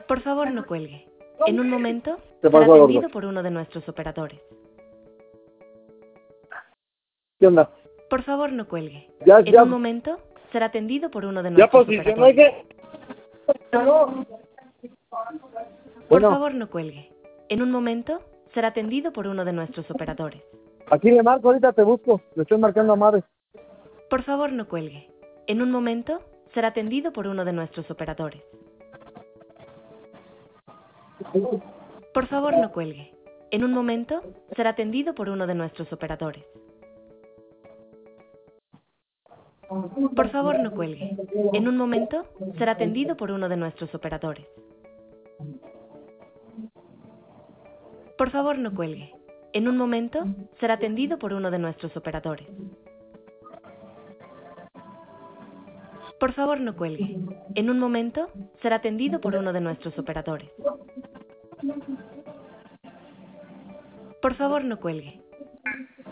Por favor, no cuelgue. En un momento ¿Qué será pasó, atendido gordo? por uno de nuestros operadores. ¿Qué onda? Por favor, no cuelgue. Ya, En ya, un momento será atendido por uno de ya nuestros posicionó, operadores. no. Por Bueno, favor, no cuelgue. En un momento será atendido por uno de nuestros operadores. aquí le marco, ahorita te busco. Le estoy marcando a Mares. Por favor, no cuelgue. En un momento será atendido por uno de nuestros operadores. Por favor, no cuelgue. En un momento será atendido por uno de nuestros operadores. Por favor, no cuelgue. En un momento será atendido por uno de nuestros operadores. Por favor, no cuelgue. En un momento será atendido por uno de nuestros operadores. Por favor, no cuelgue. En un momento será atendido por uno de nuestros operadores. Por favor, no cuelgue.